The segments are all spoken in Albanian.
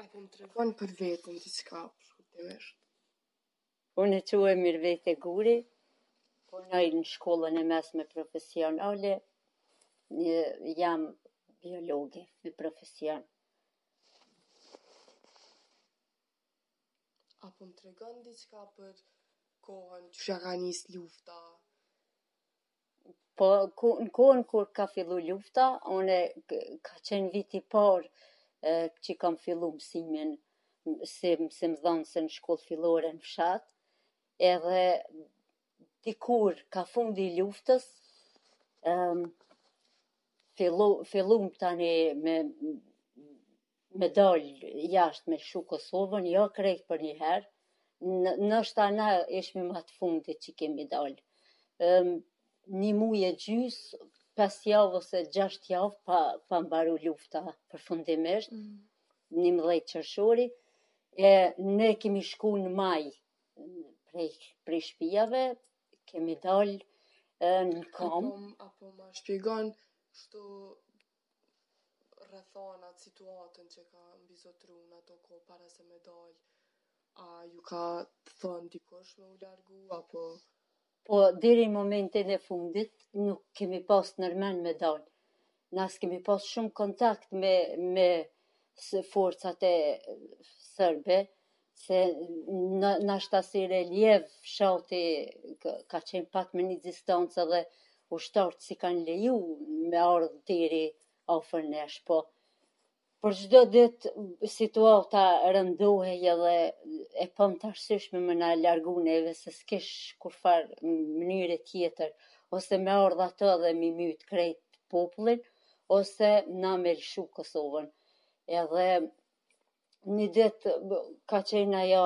Apo më tregon për veten diçka shkurtimisht. Unë quhem Mirvete Guri, punoj në shkollën e mesme profesionale, jam biologe me profesion. Apo më tregon diçka për kohën që ja ka nis lufta. Po në kohën kur ka fillu lufta, ka qenë viti i parë që kam fillu mësimin si mëdhënëse në shkollë fillore në fshat, edhe dikur ka fundi i luftës, fillum tani me dal jashtë me lshu Kosovën, jo krejt për një herë, nështë na ishmi ma të fundit që kemi dal. Një muj e gjys, 5 javë ose 6 javë pa mbaru lufta përfundimisht, 11 qershori, e ne kemi shku në maj prej shtëpiave, kemi dal në kom. Apo ma shpjegon shtu rrethanat, situatën që ka mbizotru në ato kohë para se me dal. A ju ka thënë dikush me u largu, apo... Po, deri në momentin e fundit, nuk kemi pas nërmen me dal. Na s'kemi pas shumë kontakt me forcat e sërbe, se nashta si reljev fshati ka qenë pak me një distancë dhe ushtarët si kanë leju me ardhë deri afër nesh, po për çdo ditë situata rëndohej edhe e pam të arsyeshme me na largu neve se s'kish kurfar mënyre tjetër, ose me ardhë ato dhe mi myt krejt popullin, ose na me lshu Kosovën. Edhe një ditë ka qenë ajo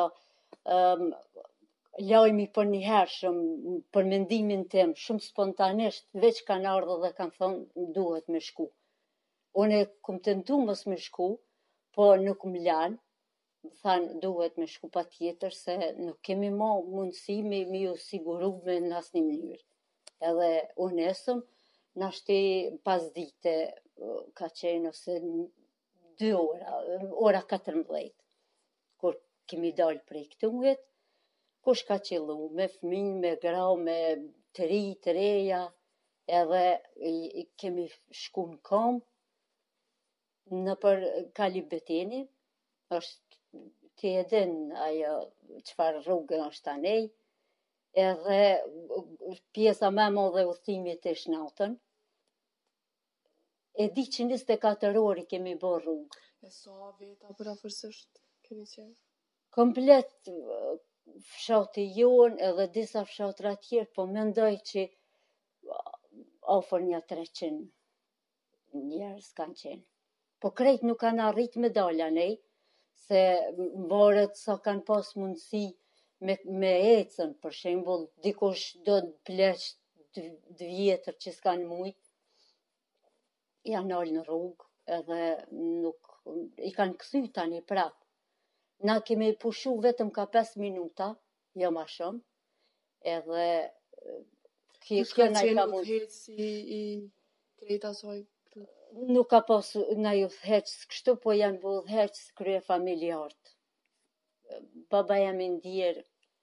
lajmi për një hershëm, për mendimin tim, shumë spontanisht, veç kanë ardhur dhe kanë thonë duhet me shku. Unë kum tentu mos me shku, po nuk më lanë, më thanë duhet me shku patjetër se nuk kemi ma mundësi me ju siguru me në asnjë mënyrë. Edhe unë esëm, nashti pas dite ka qenë ose 2 ora 14, kur kemi dalë prej këtungit, kush ka qellu, me fëmijë, me gra, me të ri, të reja, edhe kemi shku në kom, nëpër Kali Beteni, është ti e din ajo çfarë rrugë është anej, edhe pjesa më e madhe e udhëtimit ish natën. E di që 24 orë kemi bërë rrugë. E sa veta përafërsisht keni qenë? Komplet fshati jon edhe disa fshatra tjerë, po mendoj që afër një 300 njerëz kanë qenë. Po krejt nuk kanë arrit me dal anej, se varet sa kanë pas mundësi me ecën, për shembull, dikush do të pleq 2 vjetër që s'kan mujt, janë dalë në rrugë, edhe nuk i kanë kthy tani prap. Na kemi pushu vetëm ka 5 minuta, jo ma shumë, edhe kjo na i ka udhëheci i krejt asaj. Nuk ka pas na udhëheq kështu, po janë bu udhëheq krye familjarët. Baba jam i ndjer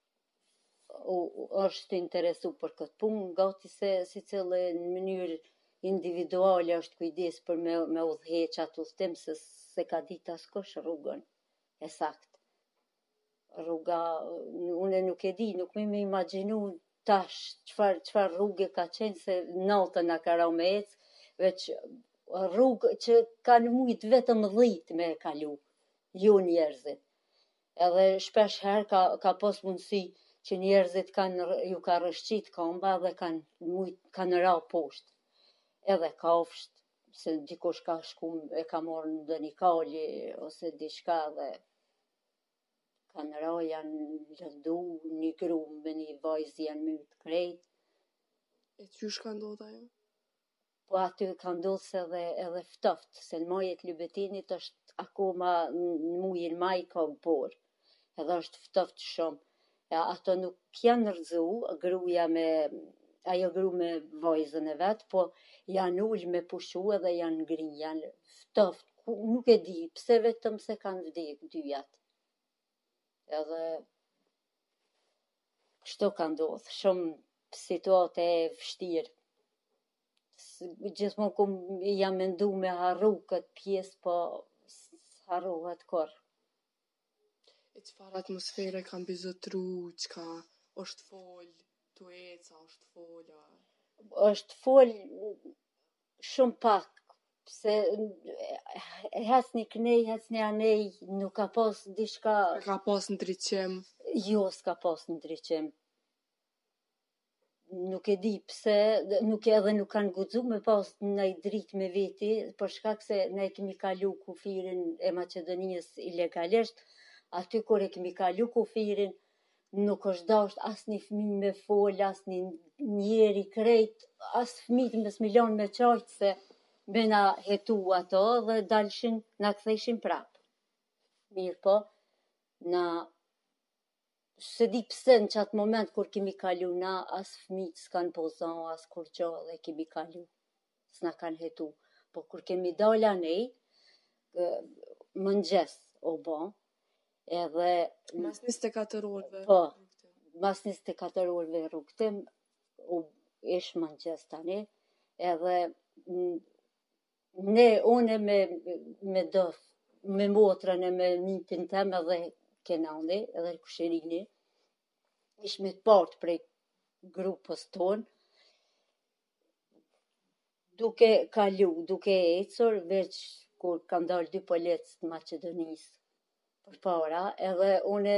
është interesu për këtë punë, gati se secili në mënyrë individuale është kujdes për me udhëheq atë udhëtim, se ka ditë askush rrugën e saktë. Rruga, unë nuk e di, nuk me imagjinu tash çfarë rrugë ka qenë, se natën na ka ra me ecë, veç rrugë që kanë mujt vetëm 10 me e kalu, jo njerëzit. Edhe shpesh herë ka pas mundësi që njerëzit ju ka rrëshqit kamba dhe kanë ra poshtë. Edhe kafsht, se dikush ka shku e ka marrë në një kali ose diçka dhe kanë ra, janë lëndu, një gru me një vajzë janë myt krejt. E qysh ka ndodhur ajo? Po aty ka ndodhur se edhe ftoft, se në majet Lybetinit është akoma në mujin maj ka borë, edhe është ftoft shumë. Ato nuk janë rrëzu, ajo gru me vajzën e vet, po janë ullë me pushu edhe janë ngri, janë ftoft nuk e di, pse vetëm se kanë vdek dyjat. Edhe kështu ka ndodhur, shumë situate e vështirë. Gjithmonë jam mendu me harru këtë pjesë, po harrohet kur. E çfarë atmosfere ka mbizotru, çka është fol, tu eca, është fola. Është fol shumë pak, pse hecni kënej, hecni anej, nuk ka pas diçka. Ka pas ndriçim. Jo, s'ka pas ndriçim. Nuk e di pse, nuk kanë guxu me pas ndaj dritë me veti, për shkak se ne kemi kalu kufirin e Maqedonisë ilegalisht, aty kur e kemi kalu kufirin, nuk është dasht asnjë fëmijë me fol, asnjë njeri krejt, as fëmijët me s'milon me qajt se me na hetu ato dhe dalshin, na ktheshin prap. Mirë po, se di pse në qatë moment kur kemi kalu na, as fëmijët s'kan pozon, as kur gjo dhe kemi kalu. S'na kanë hetu. Po kur kemi dal anej, mëngjes o bo, edhe... Mas 24 orëve. Po, mas 24 orëve rrugtim, ish mëngjes tani, edhe une me motrën e me nipin tem edhe Kenani, edhe Kusherini, ishme të partë prej grupës tonë, duke kalu, duke ecur, veç kur kam dalë dy policë të Maqedonisë për para, edhe une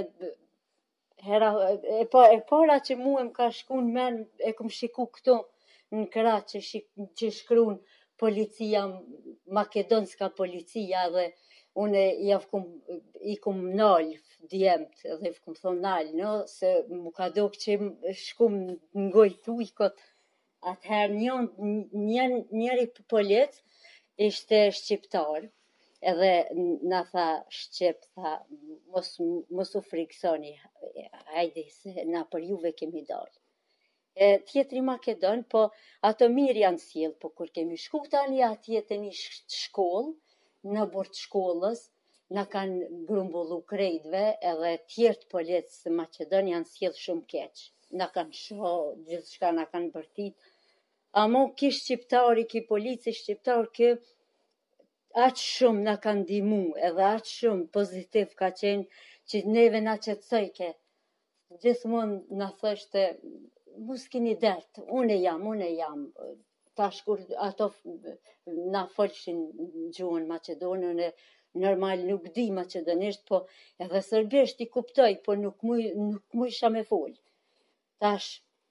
e para që mu e m'ka shku në men, e kom shiku këto në krah që shkruan policia, makedonska policia, dhe une i kum nal djemt, edhe i kum thon nal, no, se mu ka dok që shkum në gojë ujkot. Atëherë njëri polic ishte shqiptar, edhe na tha shqip, tha, mos u friksoni, hajde se na për juve kemi dalë. Tjetri Makedon, po ato mirë janë sjell, po kur kemi shku tani atje te një shkollë, në bord shkollës, na kanë grumbullu krejtve, edhe tjertë policë Maqedon janë sjell shumë keq. Na kanë shoh, gjithçka na kanë bërtit. Amo ki shqiptari, ki polici shqiptar, kë aq shumë na kanë ndihmu, edhe aq shumë pozitiv ka qenë, që neve na qetësojke. Gjithmonë na thoshte, mos keni dert, une jam. Tash kur ato na folshin gjuhën maqedone, une normal nuk di maqedonisht, po edhe serbisht i kuptoj, po nuk mujsha me fol. Tash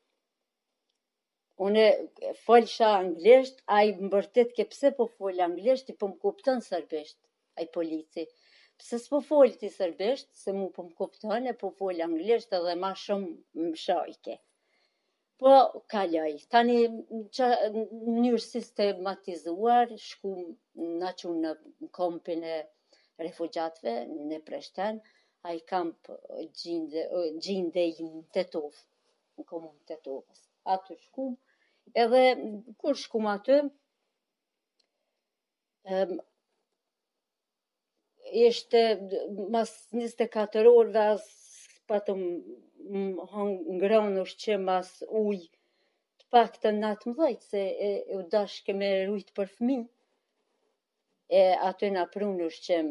une folsha anglisht, ai mbërtet ke pse po fol anglisht, i po m'kupton serbisht, ai polici. Pse s'po fol ti serbisht, se mu po m'kupton, e po fol anglisht edhe ma shumë më shajke. Po, kaloj. Tani, në mënyrë sistematizuar, shku na qunë në kampin e refugjatve, në Preshten, a i kamp gjindej në Tetov, në komunë Tetovës. Aty shku, edhe kur shku aty, ishte mas 24 orëve as patëm ngrënë ushqim as ujë, të paktën 19, se u dashke me rujt për fëmijë. Aty na prun ushqim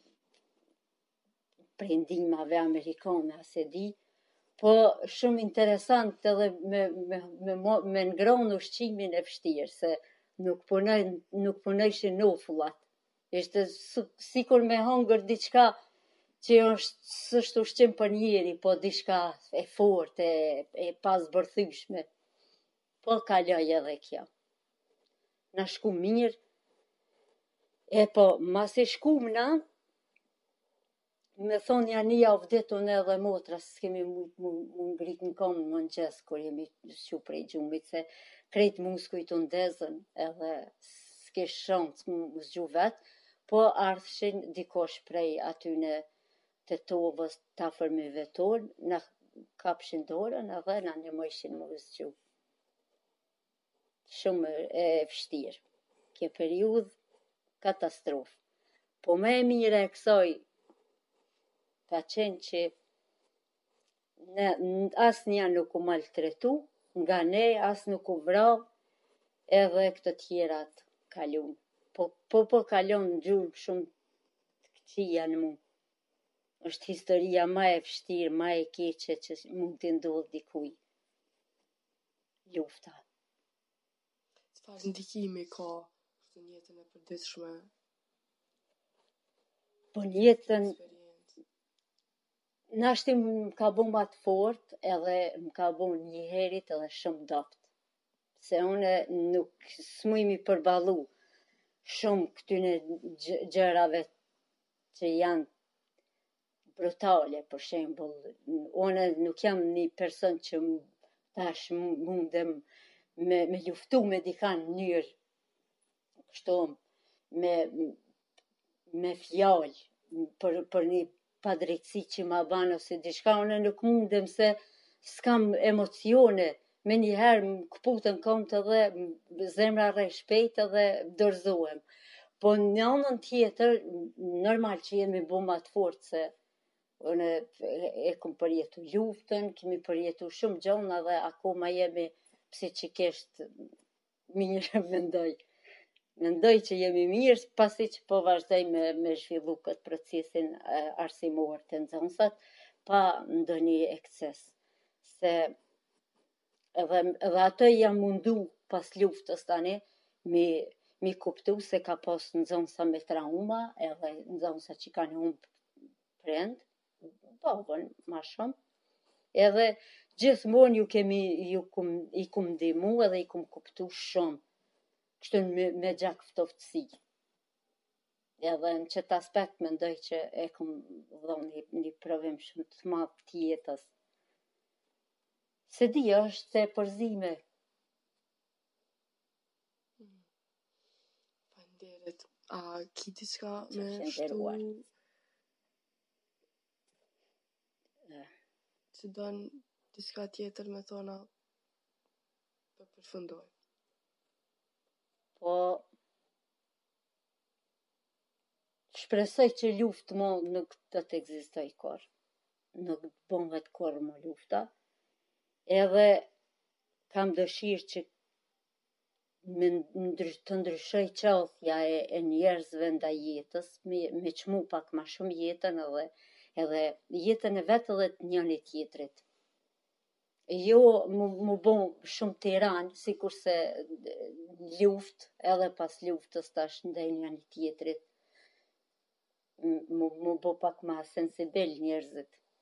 prej ndihmave amerikane, as e di, po shumë interesant edhe me ngrënë ushqimin e vështirë, se nuk punojshin nofullat. Ishte sikur me hongër diçka që s'është ushqim për njeri, po diçka e fortë, e pasbërthyeshme. Po kaloj edhe kjo. Na shku mirë, po mas e shkumna, me thonë janë një javë ditë unë edhe motra, s'kemi mu ngrit në kom në mëngjes, kur jemi shku prej gjumit, se krejt muskujt u ndezën, edhe s'kesh shancë mu zgju vetë, po ardhshin dikosh prej atyne Tetovës, të afërmive tonë, na kapshin dorën edhe na ndihmojshin mu zgju. Shumë e vështirë. Kjo periudhë katastrofë. Po më e mire e kësaj ka qenë që asë një nuk u maltretu, nga ne asë nuk u vrau, edhe këtë tjerat kalun. Po kalon në gjurmë shumë të këqija në mu. Është historia ma e vështirë, ma e keqe që mund t'i ndodhë dikuj. Lufta. Çfarë ndikimi ka në jetën e përditshme? Po në jetën, Eksperiencë. nashti më ka bu ma të fort, edhe më ka bu një herit edhe shumë dopt. Se une nuk s'muj mi përbalu shumë këtyne gjërave që janë brutale, për shembull. Une nuk jam një person që tash mundem me luftu me dikan në mënyrë kështu me fjalë për një padrejtësi që ma ban ose diçka, une nuk mundem se s'kam emocione. Me njëherë më këputën komt edhe zemra rrej shpejt edhe dorëzohem. Po në anën tjetër, normal që jemi bu ma të fort se une e kom përjetu luftën, kemi përjetu shumë gjona dhe akoma jemi psiqikisht mirë, mendoj. Mendoj që jemi mirë, pasi që po vazhdoj me zhvillu këtë procesin arsimor të nxënësat, pa ndonjë ekces. Se edhe ato jam mundu pas luftës tani, mi kuptu se ka pas nxënësa me trauma, edhe nxënësa që kanë humbë prind, babën ma shumë. Edhe gjithmonë i kum ndihmu edhe i kum kuptu shumë. Kështu me gjak ftoftësi. Edhe në qëtë aspekt mendoj që e kum dhonë një provim shumë të madh të jetës. Se di, është e përzime. Faleminderit. A ki diçka me Qëndëruar. që don diçka tjetër me thona për përfundoj? Po shpresoj që luftë mo nuk do të ekzistoj kur. Nuk bëhet kur më lufta. Edhe kam dëshirë që të ndryshoj qasja e njerëzve ndaj jetës, me çmu pak ma shumë jetën edhe jetën e vetë edhe të njëri tjetrit. Jo mu bo shumë tiran, sikurse luftë edhe pas luftës tash ndaj njëri tjetrit. Mu bo pak ma sensibil njerëzit.